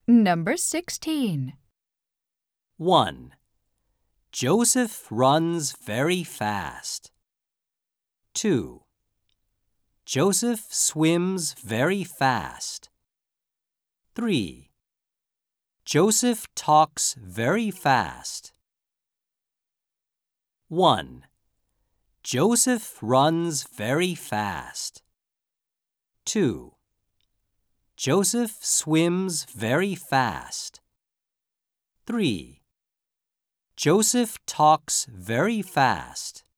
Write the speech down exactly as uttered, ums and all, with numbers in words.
Number sixteen. one. Joseph runs very fast. two. Joseph swims very fast. three. Joseph talks very fast. one. Joseph runs very fast. two. Joseph swims very fast. three. Joseph talks very fast.